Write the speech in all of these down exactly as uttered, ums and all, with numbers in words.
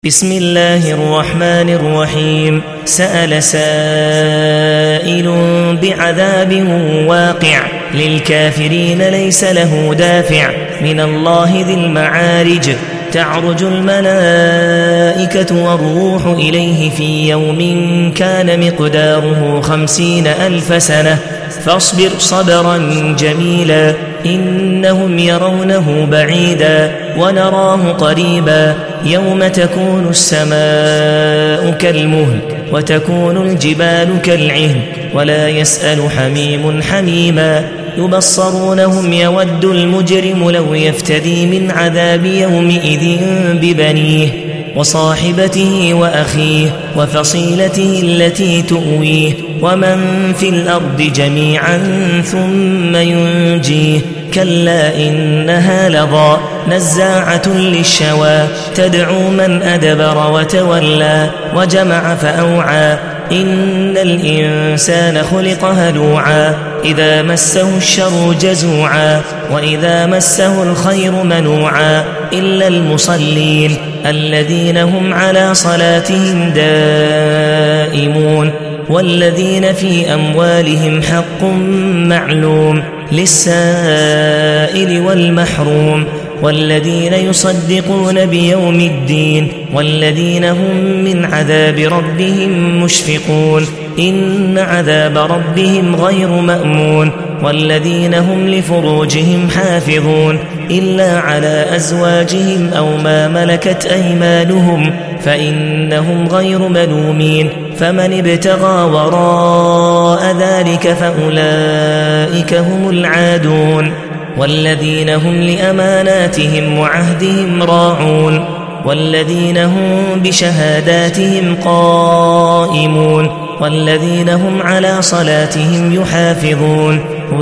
بسم الله الرحمن الرحيم. سأل سائل بعذاب واقع للكافرين ليس له دافع من الله ذي المعارج. تعرج الملائكة والروح إليه في يوم كان مقداره خمسين ألف سنة فاصبر صبرا جميلا إنهم يرونه بعيدا ونراه قريبا يوم تكون السماء كالمهل وتكون الجبال كالعهن ولا يسأل حميم حميما يبصرونهم يود المجرم لو يفتدي من عذاب يومئذ ببنيه وصاحبته وأخيه وفصيلته التي تؤويه ومن في الأرض جميعا ثم ينجيه كلا إنها لظى نزاعة للشوى تدعو من أدبر وتولى وجمع فأوعى إن الإنسان خلق هلوعا إذا مسه الشر جزوعا وإذا مسه الخير منوعا إلا المصلين الذين هم على صلاتهم دائمون والذين في أموالهم حق معلوم للسائل والمحروم والذين يصدقون بيوم الدين والذين هم من عذاب ربهم مشفقون إن عذاب ربهم غير مأمون والذين هم لفروجهم حافظون إلا على أزواجهم أو ما ملكت أيمانهم فإنهم غير ملومين فمن ابتغى وراء ذلك فأولئك هم العادون والذين هم لأماناتهم وعهدهم راعون والذين هم بشهاداتهم قائمون والذين هم على صلاتهم يحافظون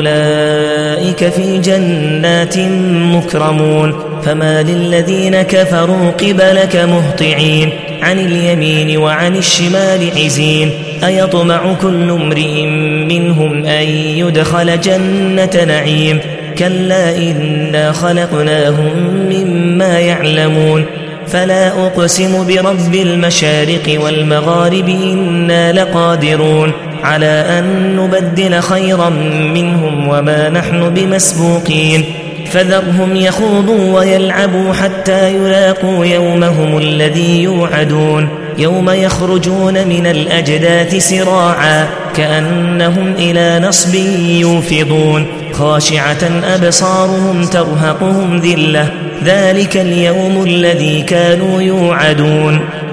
أولئك في جنات مكرمون فما للذين كفروا قبلك مهطعين عن اليمين وعن الشمال عزين أيطمع كل امرئ منهم أن يدخل جنة نعيم كلا إنا خلقناهم مما يعلمون فلا أقسم برب المشارق والمغارب إنا لقادرون على أن نبدل خيرا منهم وما نحن بمسبوقين فذرهم يخوضوا ويلعبوا حتى يلاقوا يومهم الذي يوعدون يوم يخرجون من الأجداث سراعا كأنهم إلى نصب يوفضون خاشعة أبصارهم ترهقهم ذلة ذلك اليوم الذي كانوا يوعدون